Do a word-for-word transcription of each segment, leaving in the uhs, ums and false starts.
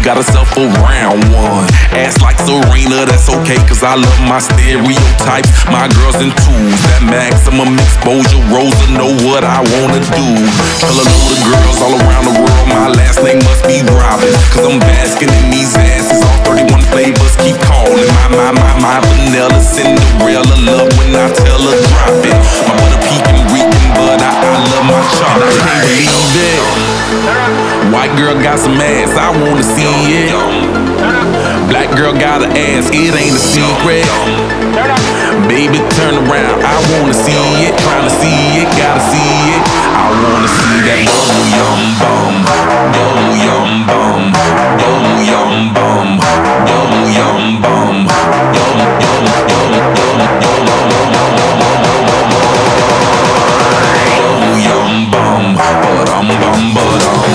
got herself a round one. Ass like Serena, that's okay, cause I love my stereotypes. My girls in twos, that maximum exposure. Rosa know what I wanna do. Tell a load of girls all around the world, my last name must be Robin, cause I'm basking in these asses. All thirty-one flavors keep calling. My, my, my, my vanilla Cinderella love when I tell her drop it. My butter peeking, reeking, but I, I love my chocolate. I can't believe it. White girl got some ass, I wanna see it. Black girl got an ass, it ain't a secret. Baby, turn around, I wanna see it. Tryna see it, gotta see it. I wanna see that bubble yum bum, bubble yum bum, bubble yum bum, bubble yum bum, yum yum yum yum yum bubble yum bum, ba-dum bum ba-dum.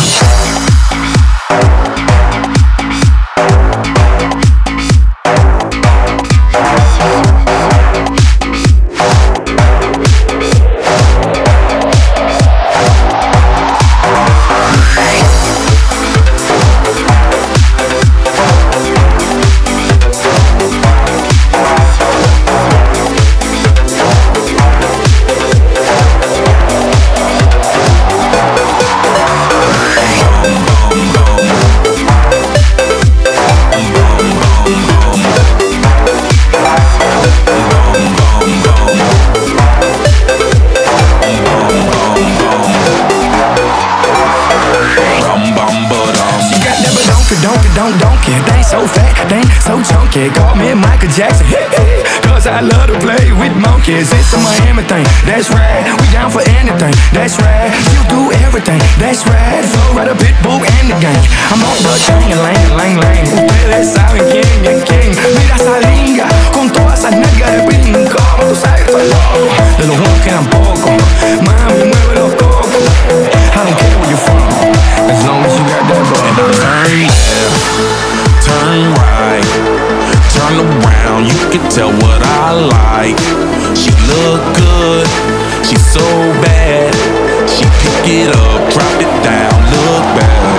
Call me Michael Jackson, cause I love to play with monkeys. It's a Miami thing, that's right. We down for anything, that's right. You do everything, that's right. Flow right a Pitbull and the gang. I'm on the chain, lang, lang, lang. Ustedes saben quién es quién. Mira esa linga, con todas esas nalgas de brinco. Tú sabes que soy loco, de los buenos quedan poco. Mami, mueve los cocos. I don't care where you're from, as long as you got that bubble. Turn left, turn right, turn around, you can tell what I like. She look good, she so bad. She pick it up, drop it down, look back.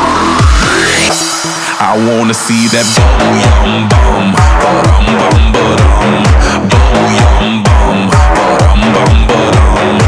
I wanna see that bubble yum bum, ba-dum bum ba-dum, bubble yum bum, ba-dum bum ba-dum.